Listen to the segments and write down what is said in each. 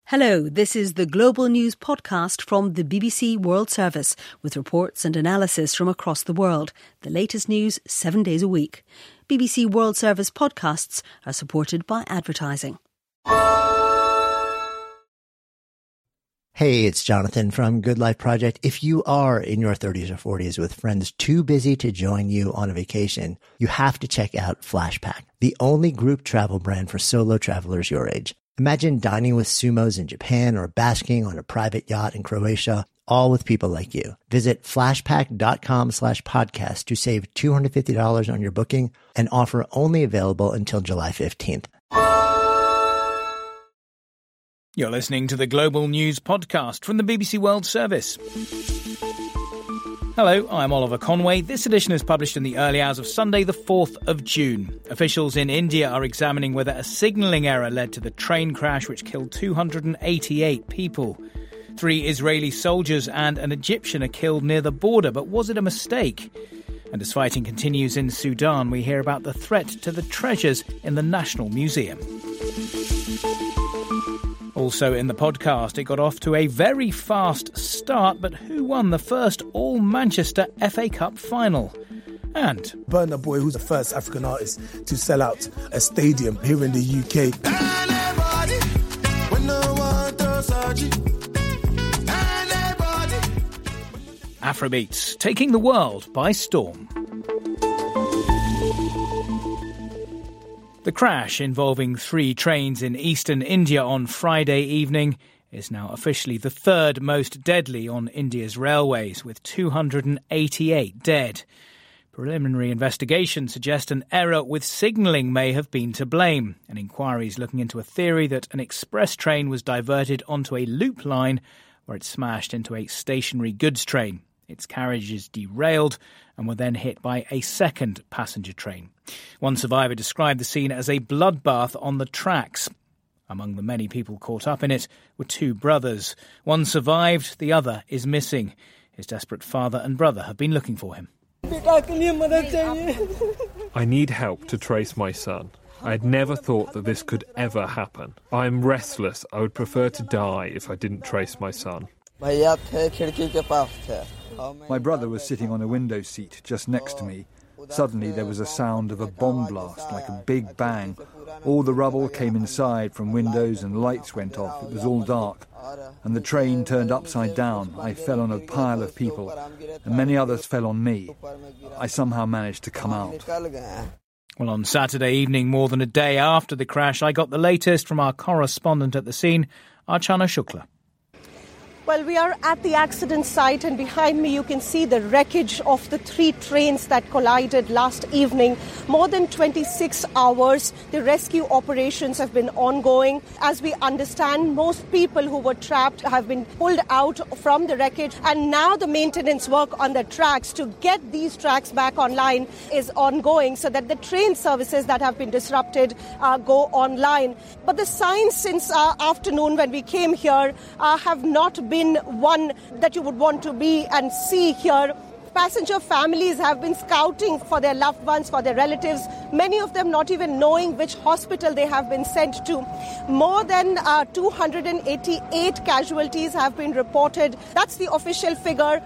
Hello, this is the Global News podcast from the BBC World Service with reports and analysis from across the world. The latest news 7 days a week. BBC World Service podcasts are supported by advertising. Hey, it's Jonathan from Good Life Project. If you are in your 30s or 40s with friends too busy to join you on a vacation, you have to check out Flashpack, the only group travel brand for solo travelers your age. Imagine dining with sumos in Japan or basking on a private yacht in Croatia, all with people like you. Visit flashpack.com/podcast to save $250 on your booking, an offer only available until July 15th. You're listening to the Global News podcast from the BBC World Service. Hello, I'm Oliver Conway. This edition is published in the early hours of Sunday, the 4th of June. Officials in India are examining whether a signalling error led to the train crash which killed 288 people. 3 Israeli soldiers and an Egyptian are killed near the border, but was it a mistake? And as fighting continues in Sudan, we hear about the threat to the treasures in the National Museum. Also in the podcast, it got off to a very fast start, but who won the first all-Manchester FA Cup final? And Burna Boy, who's the first African artist to sell out a stadium here in the UK. Afrobeats, taking the world by storm. The crash involving 3 trains in eastern India on Friday evening is now officially the third most deadly on India's railways, with 288 dead. Preliminary investigations suggest an error with signalling may have been to blame, and inquiries looking into a theory that an express train was diverted onto a loop line where it smashed into a stationary goods train. Its carriages derailed and were then hit by a second passenger train. One survivor described the scene as a bloodbath on the tracks. Among the many people caught up in it were 2 brothers. One survived, the other is missing. His desperate father and brother have been looking for him. I need help to trace my son. I had never thought that this could ever happen. I am restless. I would prefer to die if I didn't trace my son. My brother was sitting on a window seat just next to me. Suddenly there was a sound of a bomb blast, like a big bang. All the rubble came inside from windows and lights went off. It was all dark. And the train turned upside down. I fell on a pile of people, and many others fell on me. I somehow managed to come out. Well, on Saturday evening, more than a day after the crash, I got the latest from our correspondent at the scene, Archana Shukla. Well, we are at the accident site, and behind me you can see the wreckage of the 3 trains that collided last evening. More than 26 hours, the rescue operations have been ongoing. As we understand, most people who were trapped have been pulled out from the wreckage, and now the maintenance work on the tracks to get these tracks back online is ongoing so that the train services that have been disrupted go online. But the signs since afternoon when we came here have not been one that you would want to be and see here. Passenger families have been scouting for their loved ones, for their relatives, many of them not even knowing which hospital they have been sent to. More than 288 casualties have been reported. That's the official figure.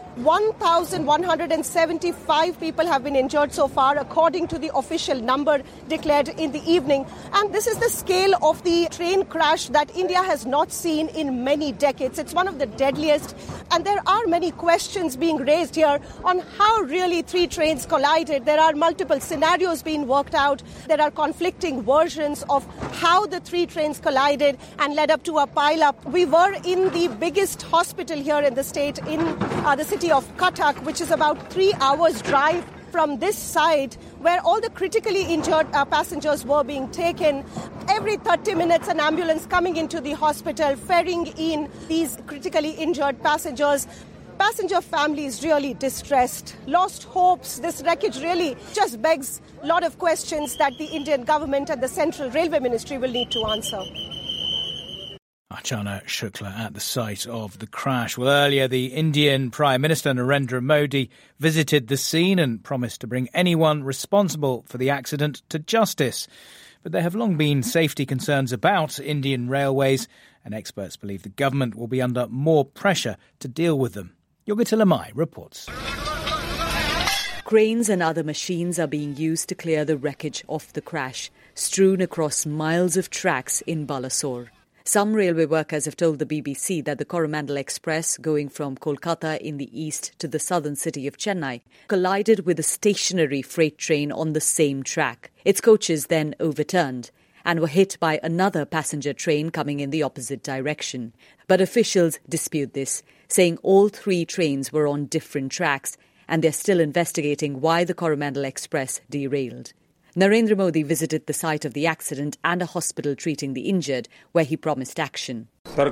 1,175 people have been injured so far, according to the official number declared in the evening. And this is the scale of the train crash that India has not seen in many decades. It's one of the deadliest. And there are many questions being raised here on how really 3 trains collided. There are multiple scenarios being worked out. There are conflicting versions of how the 3 trains collided and led up to a pile-up. We were in the biggest hospital here in the state, in the city of Cuttack, which is about 3 hours drive from this site, where all the critically injured passengers were being taken. Every 30 minutes, an ambulance coming into the hospital, ferrying in these critically injured passengers. Passenger families really distressed, lost hopes. This wreckage really just begs a lot of questions that the Indian government and the Central Railway Ministry will need to answer. Archana Shukla at the site of the crash. Well, earlier the Indian Prime Minister Narendra Modi visited the scene and promised to bring anyone responsible for the accident to justice. But there have long been safety concerns about Indian railways and experts believe the government will be under more pressure to deal with them. Yogita Lamai reports. Cranes and other machines are being used to clear the wreckage of the crash, strewn across miles of tracks in Balasore. Some railway workers have told the BBC that the Coromandel Express, going from Kolkata in the east to the southern city of Chennai, collided with a stationary freight train on the same track. Its coaches then overturned and were hit by another passenger train coming in the opposite direction. But officials dispute this, saying all three trains were on different tracks and they're still investigating why the Coromandel Express derailed. Narendra Modi visited the site of the accident and a hospital treating the injured, where he promised action.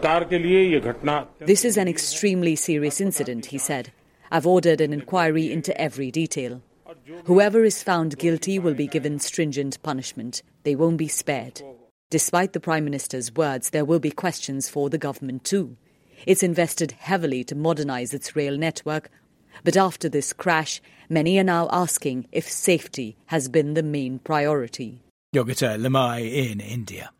This is an extremely serious incident, he said. I've ordered an inquiry into every detail. Whoever is found guilty will be given stringent punishment. They won't be spared. Despite the Prime Minister's words, there will be questions for the government too. It's invested heavily to modernise its rail network. But after this crash, many are now asking if safety has been the main priority. Yogita Lamai in India.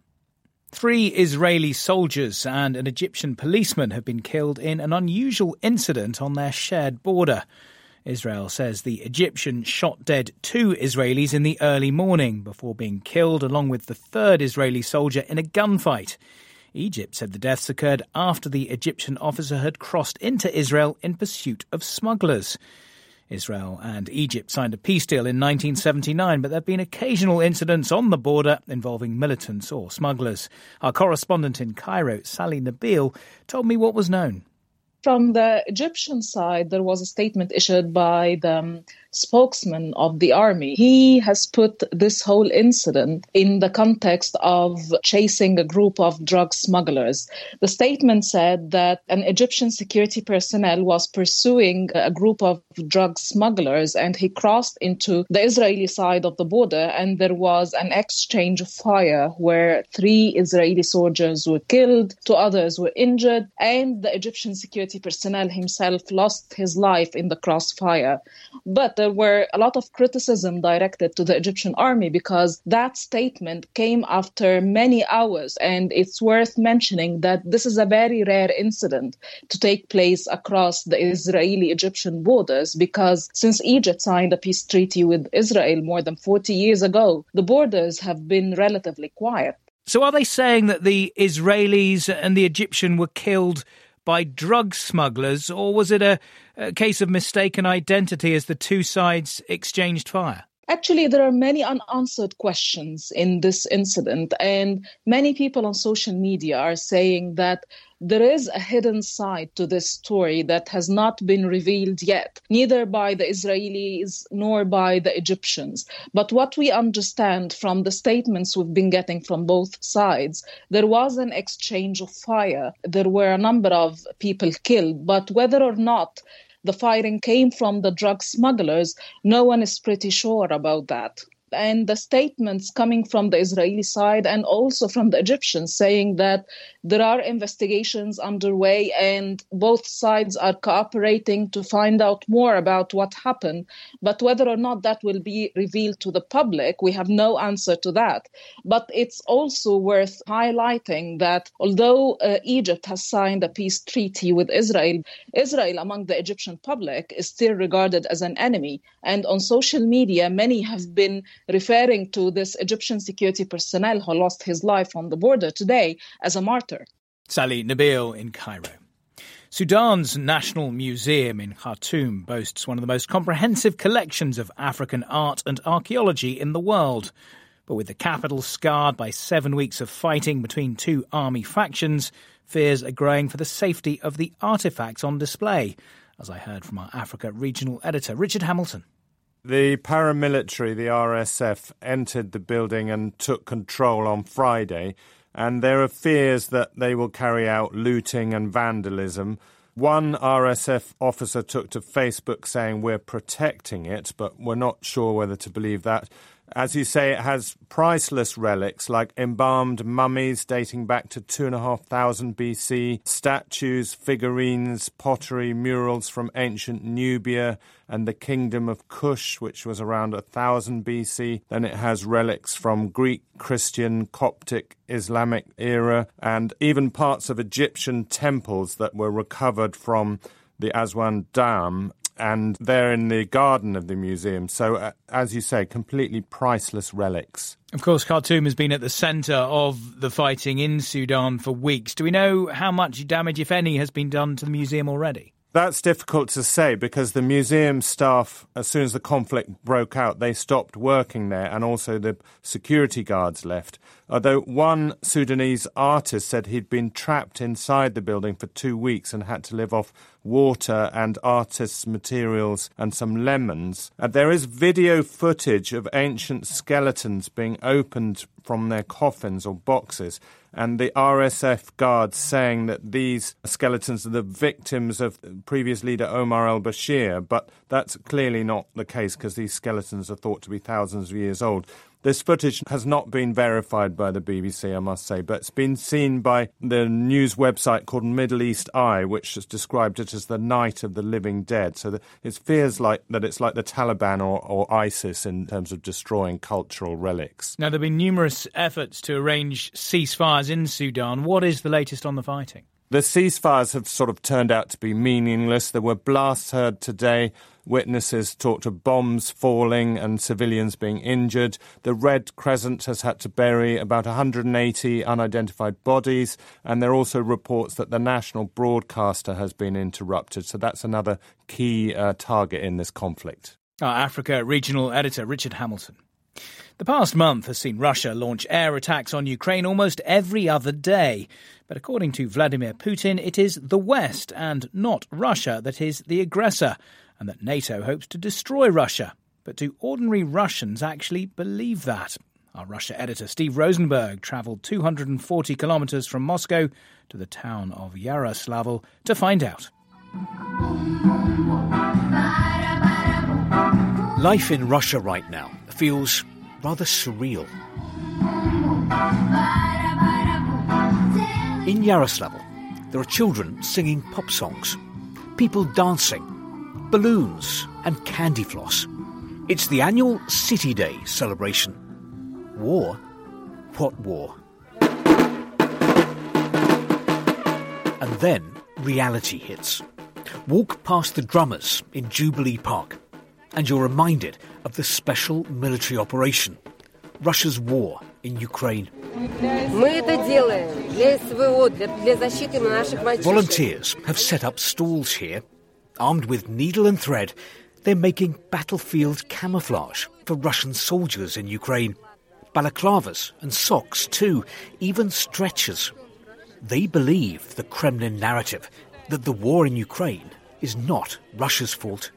3 Israeli soldiers and an Egyptian policeman have been killed in an unusual incident on their shared border. Israel says the Egyptian shot dead 2 Israelis in the early morning before being killed along with the 3rd Israeli soldier in a gunfight. Egypt said the deaths occurred after the Egyptian officer had crossed into Israel in pursuit of smugglers. Israel and Egypt signed a peace deal in 1979, but there have been occasional incidents on the border involving militants or smugglers. Our correspondent in Cairo, Sally Nabil, told me what was known. From the Egyptian side, there was a statement issued by the spokesman of the army. He has put this whole incident in the context of chasing a group of drug smugglers. The statement said that an Egyptian security personnel was pursuing a group of drug smugglers and he crossed into the Israeli side of the border and there was an exchange of fire where 3 Israeli soldiers were killed, 2 others were injured, and the Egyptian security personnel himself lost his life in the crossfire. But there were a lot of criticism directed to the Egyptian army because that statement came after many hours, and it's worth mentioning that this is a very rare incident to take place across the Israeli-Egyptian borders because since Egypt signed a peace treaty with Israel more than 40 years ago, the borders have been relatively quiet. So are they saying that the Israelis and the Egyptian were killed by drug smugglers, or was it a case of mistaken identity as the 2 sides exchanged fire? Actually, there are many unanswered questions in this incident, and many people on social media are saying that there is a hidden side to this story that has not been revealed yet, neither by the Israelis nor by the Egyptians. But what we understand from the statements we've been getting from both sides, there was an exchange of fire. There were a number of people killed, but whether or not the firing came from the drug smugglers, no one is pretty sure about that. And the statements coming from the Israeli side and also from the Egyptians saying that there are investigations underway and both sides are cooperating to find out more about what happened. But whether or not that will be revealed to the public, we have no answer to that. But it's also worth highlighting that although Egypt has signed a peace treaty with Israel, Israel among the Egyptian public is still regarded as an enemy. And on social media, many have been referring to this Egyptian security personnel who lost his life on the border today as a martyr. Sally Nabil in Cairo. Sudan's National Museum in Khartoum boasts one of the most comprehensive collections of African art and archaeology in the world. But with the capital scarred by 7 weeks of fighting between 2 army factions, fears are growing for the safety of the artefacts on display, as I heard from our Africa regional editor, Richard Hamilton. The paramilitary, the RSF, entered the building and took control on Friday, and there are fears that they will carry out looting and vandalism. One RSF officer took to Facebook saying we're protecting it, but we're not sure whether to believe that. As you say, it has priceless relics like embalmed mummies dating back to 2,500 BC, statues, figurines, pottery, murals from ancient Nubia and the kingdom of Kush, which was around 1000 BC. Then it has relics from Greek, Christian, Coptic, Islamic era, and even parts of Egyptian temples that were recovered from the Aswan Dam. And they're in the garden of the museum. So, as you say, completely priceless relics. Of course, Khartoum has been at the centre of the fighting in Sudan for weeks. Do we know how much damage, if any, has been done to the museum already? That's difficult to say because the museum staff, as soon as the conflict broke out, they stopped working there, and also the security guards left. Although one Sudanese artist said he'd been trapped inside the building for 2 weeks and had to live off water and artists' materials and some lemons. There is video footage of ancient skeletons being opened from their coffins or boxes, and the RSF guards saying that these skeletons are the victims of previous leader Omar al-Bashir, but that's clearly not the case because these skeletons are thought to be thousands of years old. This footage has not been verified by the BBC, I must say, but it's been seen by the news website called Middle East Eye, which has described it as the Night of the Living Dead. So it feels like that it's like the Taliban or ISIS in terms of destroying cultural relics. Now, there have been numerous efforts to arrange ceasefires in Sudan. What is the latest on the fighting? The ceasefires have sort of turned out to be meaningless. There were blasts heard today. Witnesses talked of bombs falling and civilians being injured. The Red Crescent has had to bury about 180 unidentified bodies, and there are also reports that the national broadcaster has been interrupted. So that's another key target in this conflict. Our Africa regional editor, Richard Hamilton. The past month has seen Russia launch air attacks on Ukraine almost every other day. But according to Vladimir Putin, it is the West and not Russia that is the aggressor, and that NATO hopes to destroy Russia. But do ordinary Russians actually believe that? Our Russia editor Steve Rosenberg travelled 240 kilometres from Moscow to the town of Yaroslavl to find out. Life in Russia right now feels rather surreal. In Yaroslavl, there are children singing pop songs, people dancing, balloons and candy floss. It's the annual City Day celebration. War? What war? And then reality hits. Walk past the drummers in Jubilee Park, and you're reminded of the special military operation, Russia's war in Ukraine. Volunteers have set up stalls here. Armed with needle and thread, they're making battlefield camouflage for Russian soldiers in Ukraine. Balaclavas and socks too, even stretchers. They believe the Kremlin narrative that the war in Ukraine is not Russia's fault.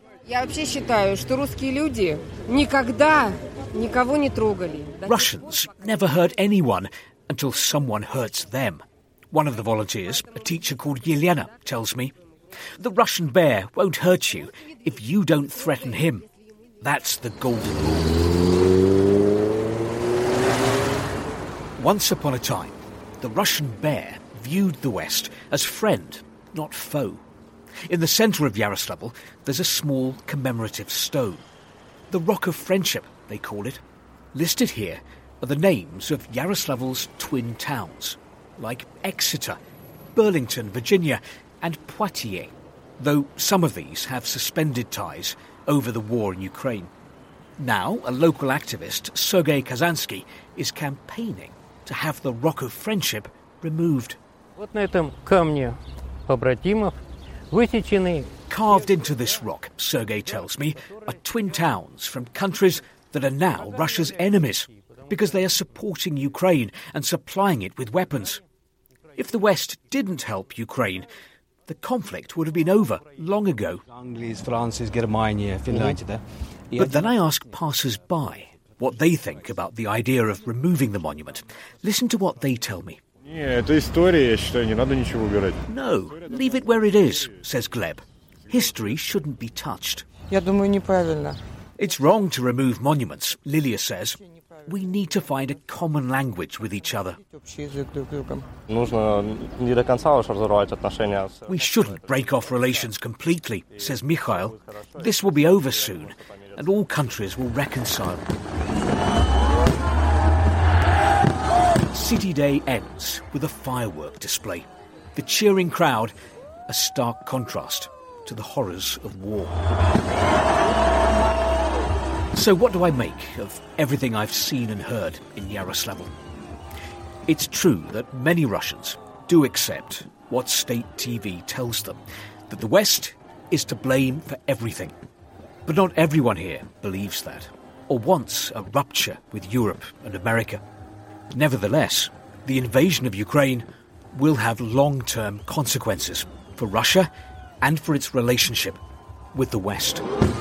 Russians never hurt anyone until someone hurts them. One of the volunteers, a teacher called Yelena, tells me, the Russian bear won't hurt you if you don't threaten him. That's the golden rule. Once upon a time, the Russian bear viewed the West as friend, not foe. In the centre of Yaroslavl, there's a small commemorative stone. The Rock of Friendship, they call it. Listed here are the names of Yaroslavl's twin towns, like Exeter, Burlington, Virginia, and Poitiers, though some of these have suspended ties over the war in Ukraine. Now, a local activist, Sergei Kazansky, is campaigning to have the Rock of Friendship removed. Carved into this rock, Sergei tells me, are twin towns from countries that are now Russia's enemies because they are supporting Ukraine and supplying it with weapons. If the West didn't help Ukraine, the conflict would have been over long ago. But then I ask passers-by what they think about the idea of removing the monument. Listen to what they tell me. No, leave it where it is, says Gleb. History shouldn't be touched. It's wrong to remove monuments, Lilia says. We need to find a common language with each other. We shouldn't break off relations completely, says Mikhail. This will be over soon, and all countries will reconcile. City Day ends with a firework display. The cheering crowd, a stark contrast to the horrors of war. So what do I make of everything I've seen and heard in Yaroslavl? It's true that many Russians do accept what state TV tells them, that the West is to blame for everything. But not everyone here believes that, or wants a rupture with Europe and America. Nevertheless, the invasion of Ukraine will have long-term consequences for Russia and for its relationship with the West.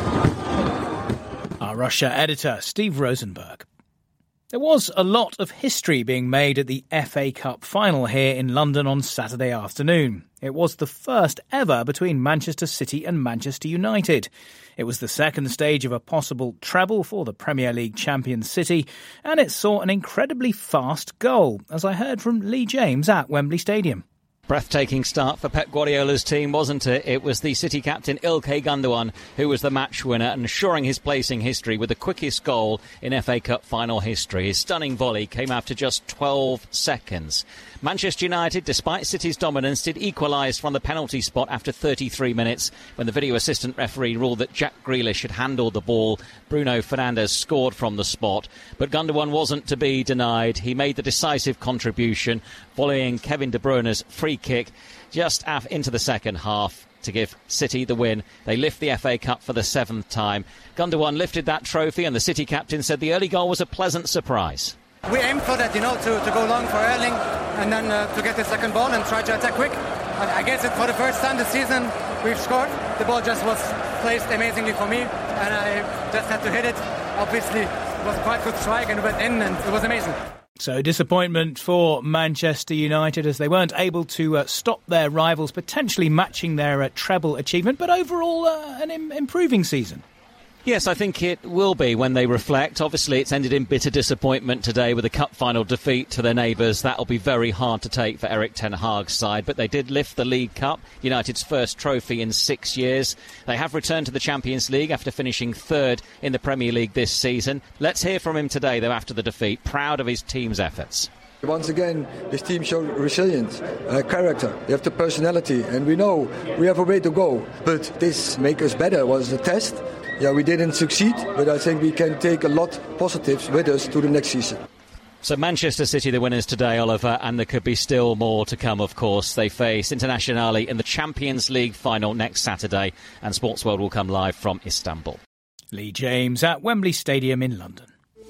Our Russia editor, Steve Rosenberg. There was a lot of history being made at the FA Cup final here in London on Saturday afternoon. It was the first ever between Manchester City and Manchester United. It was the second stage of a possible treble for the Premier League champion City, and it saw an incredibly fast goal, as I heard from Lee James at Wembley Stadium. Breathtaking start for Pep Guardiola's team, wasn't it? It was the City captain Ilkay Gundogan who was the match winner, ensuring his place in history with the quickest goal in FA Cup final history. His stunning volley came after just 12 seconds. Manchester United, despite City's dominance, did equalise from the penalty spot after 33 minutes when the video assistant referee ruled that Jack Grealish had handled the ball. Bruno Fernandes scored from the spot, but Gundogan wasn't to be denied. He made the decisive contribution following Kevin De Bruyne's free kick just into the second half to give City the win. They lift the FA Cup for the 7th time. Gundogan lifted that trophy, and the City captain said the early goal was a pleasant surprise. We aimed for that, to go long for Erling and then to get the second ball and try to attack quick. I guess it's for the first time this season we've scored. The ball just was placed amazingly for me and I just had to hit it. Obviously, it was quite a good strike and it went in and it was amazing. So disappointment for Manchester United as they weren't able to stop their rivals potentially matching their treble achievement, but overall an improving season. Yes, I think it will be when they reflect. Obviously, it's ended in bitter disappointment today with a cup final defeat to their neighbours. That'll be very hard to take for Erik ten Hag's side, but they did lift the League Cup, United's first trophy in 6 years. They have returned to the Champions League after finishing third in the Premier League this season. Let's hear from him today, though, after the defeat, proud of his team's efforts. Once again, this team showed resilience, character, they have the personality, and we know we have a way to go. But this make us better was a test. Yeah, we didn't succeed, but I think we can take a lot of positives with us to the next season. So Manchester City the winners today, Oliver, and there could be still more to come, of course. They face Internazionale in the Champions League final next Saturday, and Sports World will come live from Istanbul. Lee James at Wembley Stadium in London.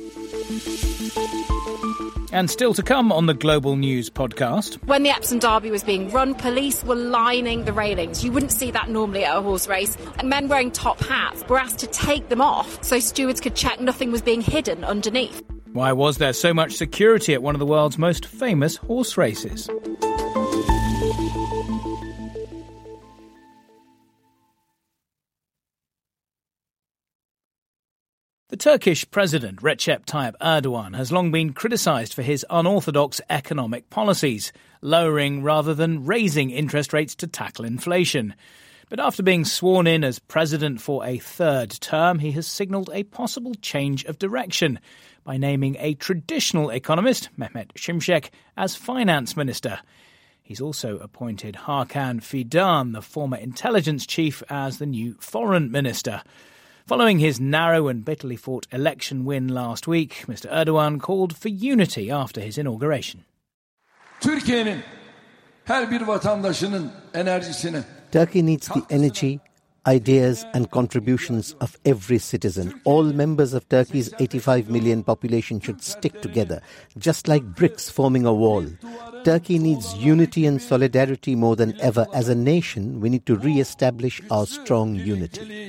And still to come on the Global News podcast. When the Epsom Derby was being run, police were lining the railings. You wouldn't see that normally at a horse race. And men wearing top hats were asked to take them off so stewards could check nothing was being hidden underneath. Why was there so much security at one of the world's most famous horse races? The Turkish President Recep Tayyip Erdogan has long been criticised for his unorthodox economic policies, lowering rather than raising interest rates to tackle inflation. But after being sworn in as president for a third term, he has signalled a possible change of direction by naming a traditional economist, Mehmet Şimşek, as finance minister. He's also appointed Hakan Fidan, the former intelligence chief, as the new foreign minister. Following his narrow and bitterly fought election win last week, Mr. Erdogan called for unity after his inauguration. Turkey needs the energy, ideas and contributions of every citizen. All members of Turkey's 85 million population should stick together, just like bricks forming a wall. Turkey needs unity and solidarity more than ever. As a nation, we need to re-establish our strong unity.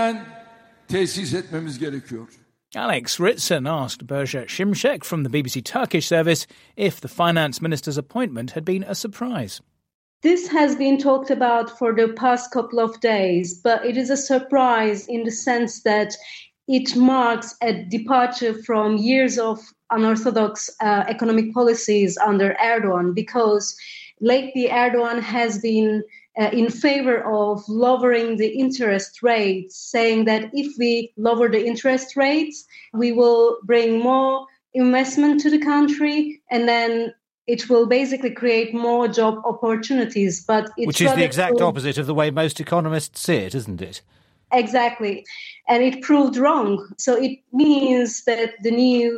Alex Ritson asked Berger Şimşek from the BBC Turkish service if the finance minister's appointment had been a surprise. This has been talked about for the past couple of days, but it is a surprise in the sense that it marks a departure from years of unorthodox economic policies under Erdogan, because lately Erdogan has been in favor of lowering the interest rates, saying that if we lower the interest rates, we will bring more investment to the country, and then it will basically create more job opportunities. But which is the exact opposite of the way most economists see it, isn't it? Exactly. And it proved wrong. So it means that the new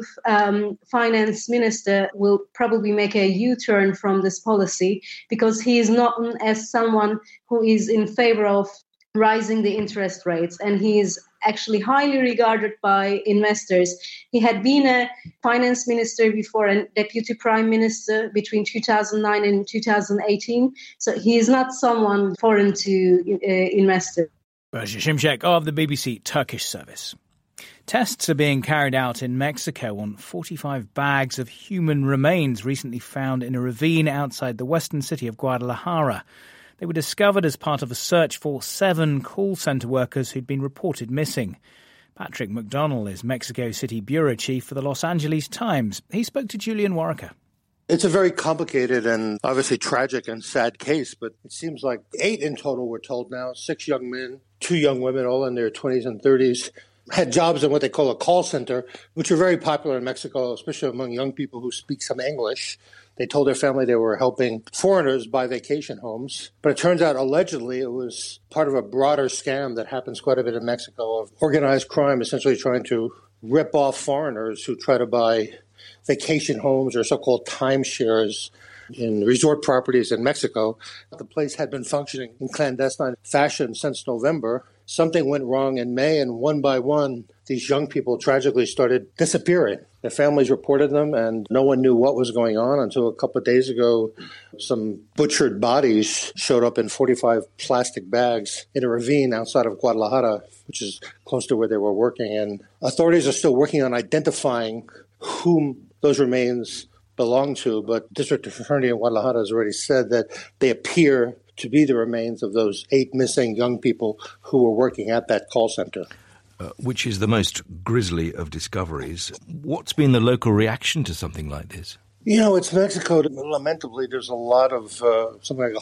finance minister will probably make a U-turn from this policy, because he is known as someone who is in favor of rising the interest rates, and he is actually highly regarded by investors. He had been a finance minister before and deputy prime minister between 2009 and 2018. So he is not someone foreign to investors. Berge Şimşek of the BBC Turkish service. Tests are being carried out in Mexico on 45 bags of human remains recently found in a ravine outside the western city of Guadalajara. They were discovered as part of a search for 7 call centre workers who'd been reported missing. Patrick McDonnell is Mexico City bureau chief for the Los Angeles Times. He spoke to Julian Warwicker. It's a very complicated and obviously tragic and sad case, but it seems like 8 in total, we're told now, 6 young men, 2 young women, all in their 20s and 30s, had jobs in what they call a call center, which are very popular in Mexico, especially among young people who speak some English. They told their family they were helping foreigners buy vacation homes. But it turns out, allegedly, it was part of a broader scam that happens quite a bit in Mexico of organized crime, essentially trying to rip off foreigners who try to buy vacation homes or so-called timeshares in resort properties in Mexico. The place had been functioning in clandestine fashion since November. Something went wrong in May, and one by one, these young people tragically started disappearing. Their families reported them, and no one knew what was going on until a couple of days ago. Some butchered bodies showed up in 45 plastic bags in a ravine outside of Guadalajara, which is close to where they were working. And authorities are still working on identifying whom those remains belong to, but District Attorney in Guadalajara has already said that they appear to be the remains of those 8 missing young people who were working at that call center. Which is the most grisly of discoveries. What's been the local reaction to something like this? You know, it's Mexico. Lamentably, there's a lot of something like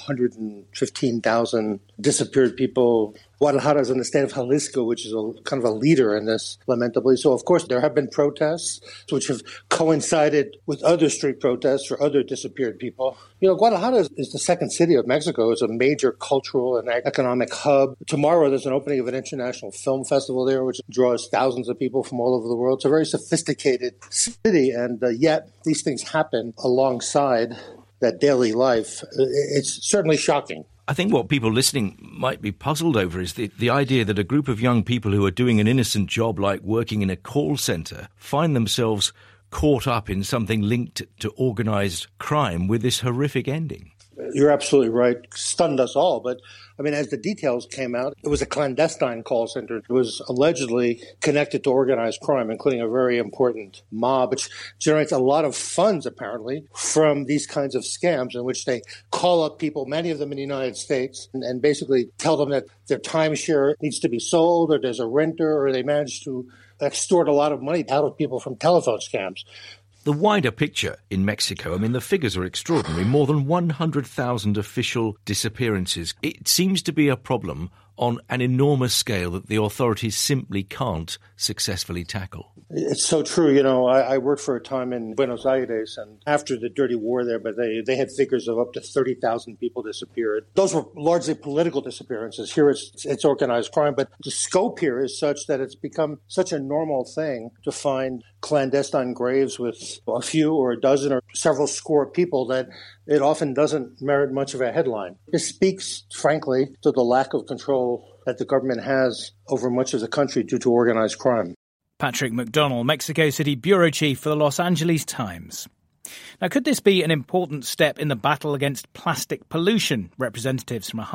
115,000 disappeared people. Guadalajara is in the state of Jalisco, which is kind of a leader in this, lamentably. So, of course, there have been protests, which have coincided with other street protests for other disappeared people. You know, Guadalajara is the second city of Mexico. It's a major cultural and economic hub. Tomorrow, there's an opening of an international film festival there, which draws thousands of people from all over the world. It's a very sophisticated city, and yet these things happen alongside that daily life. It's certainly shocking. I think what people listening might be puzzled over is the idea that a group of young people who are doing an innocent job like working in a call centre find themselves caught up in something linked to organised crime with this horrific ending. You're absolutely right. Stunned us all. But, I mean, as the details came out, it was a clandestine call center. It was allegedly connected to organized crime, including a very important mob, which generates a lot of funds, apparently, from these kinds of scams in which they call up people, many of them in the United States, and basically tell them that their timeshare needs to be sold, or there's a renter, or they manage to extort a lot of money out of people from telephone scams. The wider picture in Mexico, I mean, the figures are extraordinary. More than 100,000 official disappearances. It seems to be a problem on an enormous scale that the authorities simply can't successfully tackle. It's so true. You know, I worked for a time in Buenos Aires, and after the dirty war there, but they had figures of up to 30,000 people disappeared. Those were largely political disappearances. Here it's organized crime, but the scope here is such that it's become such a normal thing to find clandestine graves with a few or a dozen or several score people that it often doesn't merit much of a headline. This speaks, frankly, to the lack of control that the government has over much of the country due to organized crime. Patrick McDonnell, Mexico City bureau chief for the Los Angeles Times. Now, could this be an important step in the battle against plastic pollution? Representatives from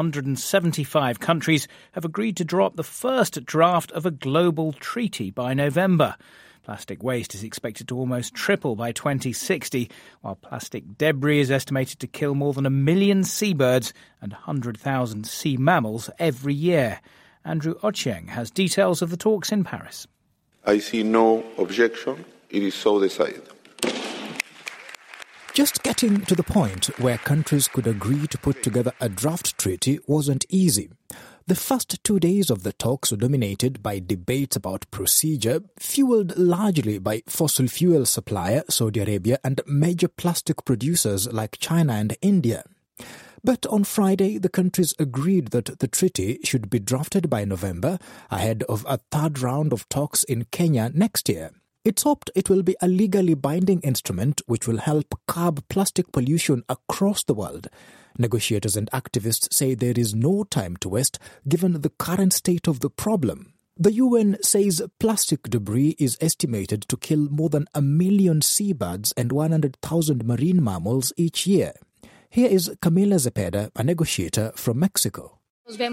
175 countries have agreed to draw up the first draft of a global treaty by November. Plastic waste is expected to almost triple by 2060, while plastic debris is estimated to kill more than 1 million seabirds and 100,000 sea mammals every year. Andrew Ochieng has details of the talks in Paris. I see no objection. It is so decided. Just getting to the point where countries could agree to put together a draft treaty wasn't easy. The first 2 days of the talks were dominated by debates about procedure, fueled largely by fossil fuel supplier Saudi Arabia and major plastic producers like China and India. But on Friday, the countries agreed that the treaty should be drafted by November, ahead of a third round of talks in Kenya next year. It's hoped it will be a legally binding instrument which will help curb plastic pollution across the world. Negotiators and activists say there is no time to waste given the current state of the problem. The UN says plastic debris is estimated to kill more than 1 million seabirds and 100,000 marine mammals each year. Here is Camila Zepeda, a negotiator from Mexico. We see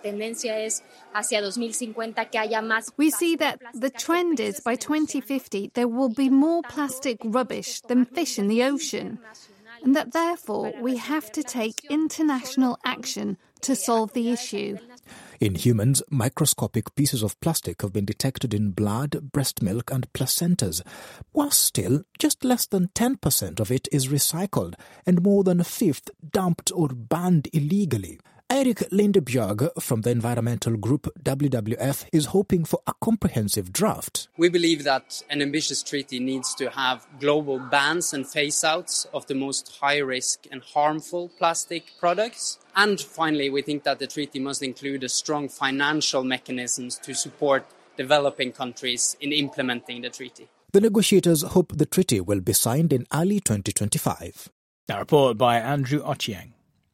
that the trend is by 2050 there will be more plastic rubbish than fish in the ocean, and that therefore we have to take international action to solve the issue. In humans, microscopic pieces of plastic have been detected in blood, breast milk and placentas. Worse still, just less than 10% of it is recycled and more than a fifth dumped or banned illegally. Erik Lindebjerg from the environmental group WWF is hoping for a comprehensive draft. We believe that an ambitious treaty needs to have global bans and phase-outs of the most high-risk and harmful plastic products. And finally, we think that the treaty must include a strong financial mechanisms to support developing countries in implementing the treaty. The negotiators hope the treaty will be signed in early 2025. A report by Andrew Ochieng.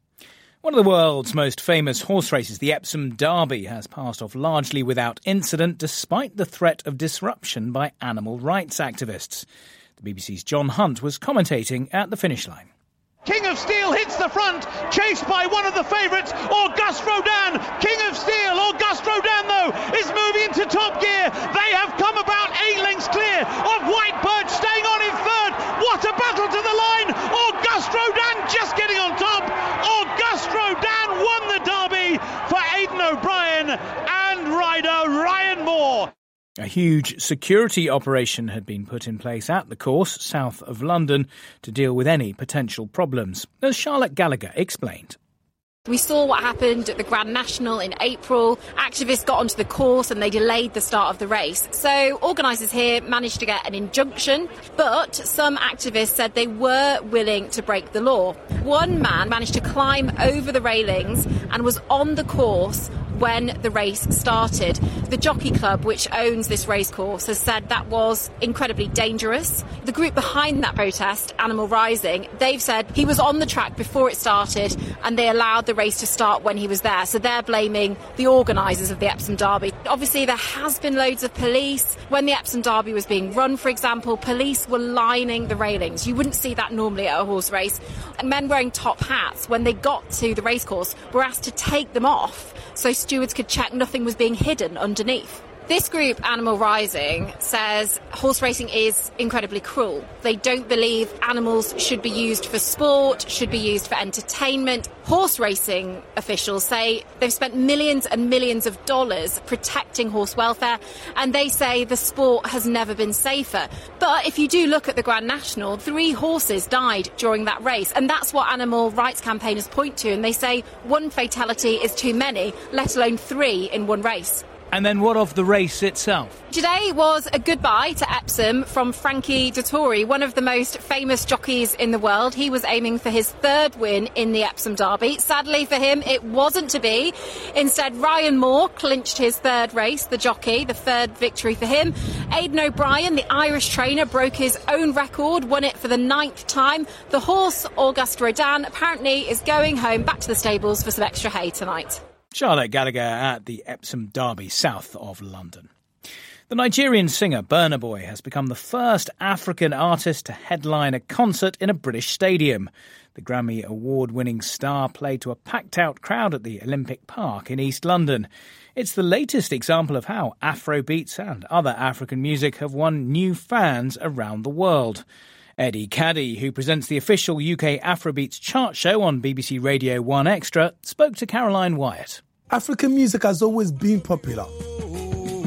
One of the world's most famous horse races, the Epsom Derby, has passed off largely without incident despite the threat of disruption by animal rights activists. The BBC's John Hunt was commentating at the finish line. King of Steel hits the front, chased by one of the favourites, Auguste Rodin. King of Steel, Auguste Rodin, though, is moving into top gear. They have come about 8 lengths clear of White Birch, staying on in third. What a battle to the line! Auguste Rodin just getting on top. Auguste Rodin won the Derby for Aidan O'Brien and rider Ryan Moore. A huge security operation had been put in place at the course south of London to deal with any potential problems, as Charlotte Gallagher explained. We saw what happened at the Grand National in April. Activists got onto the course and they delayed the start of the race. So organisers here managed to get an injunction, but some activists said they were willing to break the law. One man managed to climb over the railings and was on the course when the race started. The Jockey Club, which owns this racecourse, has said that was incredibly dangerous. The group behind that protest, Animal Rising, they've said he was on the track before it started and they allowed the race to start when he was there. So they're blaming the organisers of the Epsom Derby. Obviously, there has been loads of police. When the Epsom Derby was being run, for example, police were lining the railings. You wouldn't see that normally at a horse race. And men wearing top hats, when they got to the racecourse, were asked to take them off so stewards could check nothing was being hidden underneath. This group, Animal Rising, says horse racing is incredibly cruel. They don't believe animals should be used for sport, should be used for entertainment. Horse racing officials say they've spent millions and millions of dollars protecting horse welfare, and they say the sport has never been safer. But if you do look at the Grand National, 3 horses died during that race, and that's what animal rights campaigners point to, and they say 1 fatality is too many, let alone 3 in one race. And then what of the race itself? Today was a goodbye to Epsom from Frankie Dettori, one of the most famous jockeys in the world. He was aiming for his 3rd win in the Epsom Derby. Sadly for him, it wasn't to be. Instead, Ryan Moore clinched his 3rd race, the jockey, the 3rd victory for him. Aidan O'Brien, the Irish trainer, broke his own record, won it for the 9th time. The horse, Auguste Rodin, apparently is going home back to the stables for some extra hay tonight. Charlotte Gallagher at the Epsom Derby, south of London. The Nigerian singer Burna Boy has become the first African artist to headline a concert in a British stadium. The Grammy Award-winning star played to a packed-out crowd at the Olympic Park in East London. It's the latest example of how Afrobeats and other African music have won new fans around the world. Eddie Caddy, who presents the official UK Afrobeats chart show on BBC Radio 1 Extra, spoke to Caroline Wyatt. African music has always been popular.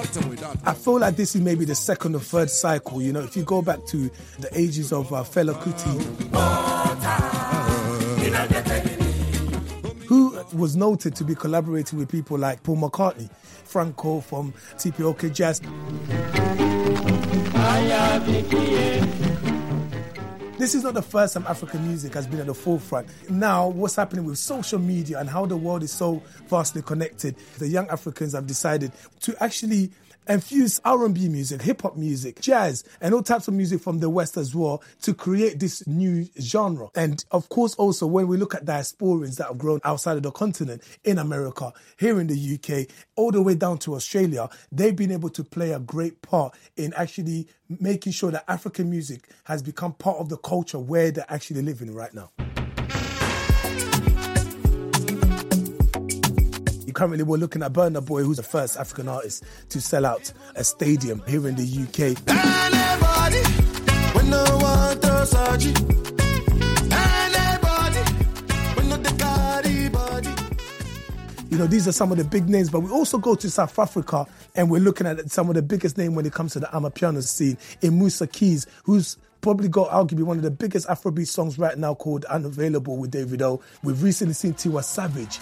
I feel like this is maybe the second or third cycle. You know, if you go back to the ages of Fela Kuti, who was noted to be collaborating with people like Paul McCartney, Franco from TPOK Jazz. This is not the first time African music has been at the forefront. Now, what's happening with social media and how the world is so vastly connected, the young Africans have decided to actually infuse R&B music, hip-hop music, jazz, and all types of music from the West as well to create this new genre. And of course, also, when we look at diasporans that have grown outside of the continent, in America, here in the UK, all the way down to Australia, they've been able to play a great part in actually making sure that African music has become part of the culture where they're actually living right now. Currently, we're looking at Burna Boy, who's the first African artist to sell out a stadium here in the UK. You know, these are some of the big names, but we also go to South Africa and we're looking at some of the biggest names when it comes to the Amapiano scene. In Musa Keys, who's probably got arguably one of the biggest Afrobeat songs right now called Unavailable with Davido. We've recently seen Tiwa Savage.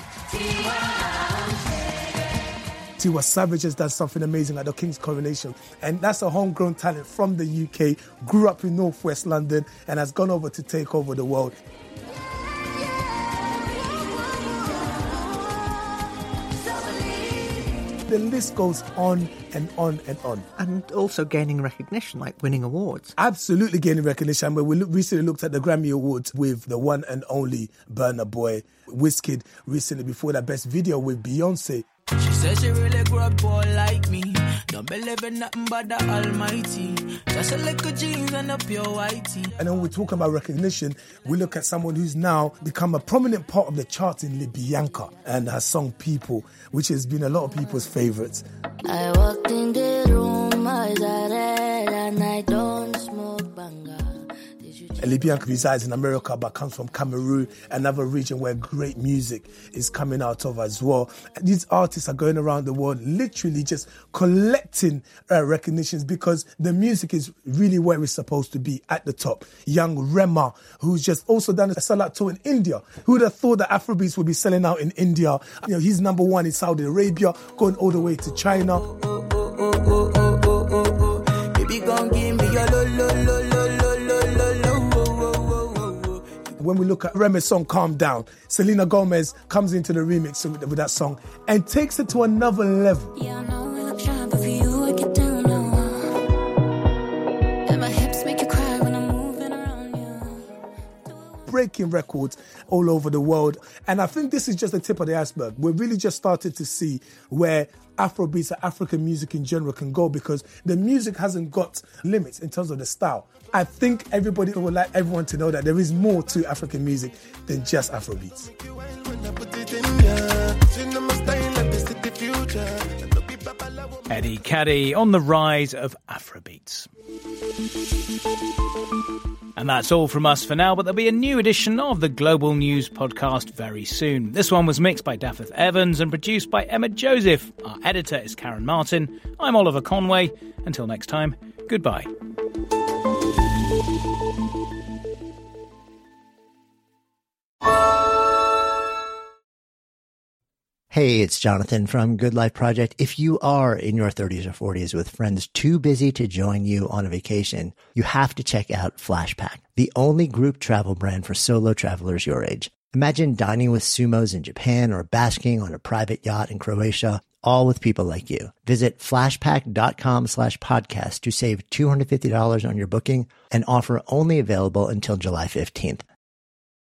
Tiwa Savage has done something amazing at the King's Coronation. And that's a homegrown talent from the UK, grew up in Northwest London and has gone over to take over the world. The list goes on and on and on. And also gaining recognition, like winning awards. Absolutely gaining recognition. We recently looked at the Grammy Awards with the one and only Burna Boy. Wizkid recently before that best video with Beyonce. She says she really grew up poor like me. Don't believe in nothing but the Almighty. Just a little jeans and a pure whitey. And when we're talking about recognition, we look at someone who's now become a prominent part of the chart in Libyanka and her song People, which has been a lot of people's favourites. I walked in the room, eyes are red, and I don't smoke banga. Libyanka resides in America but comes from Cameroon, another region where great music is coming out of as well. And these artists are going around the world literally just collecting recognitions because the music is really where it's supposed to be, at the top. Young Rema, who's just also done a sellout tour in India. Who would have thought that Afrobeats would be selling out in India? You know, he's number one in Saudi Arabia, going all the way to China. Baby, gon' give me your lo lo lo lo. When we look at Rema's song, Calm Down, Selena Gomez comes into the remix with that song and takes it to another level. Yeah, I know we look shy, but for you I get down low. And my hips make you cry when I'm moving around you. Breaking records all over the world. And I think this is just the tip of the iceberg. We're really just started to see where Afrobeats and African music in general can go because the music hasn't got limits in terms of the style. I think everybody would like everyone to know that there is more to African music than just Afrobeats. Eddie Caddy on the rise of Afrobeats. And that's all from us for now, but there'll be a new edition of the Global News podcast very soon. This one was mixed by Dapheth Evans and produced by Emma Joseph. Our editor is Karen Martin. I'm Oliver Conway. Until next time, goodbye. Hey, it's Jonathan from Good Life Project. If you are in your 30s or 40s with friends too busy to join you on a vacation, you have to check out Flashpack, the only group travel brand for solo travelers your age. Imagine dining with sumos in Japan or basking on a private yacht in Croatia, all with people like you. Visit flashpack.com/podcast to save $250 on your booking, an offer only available until July 15th.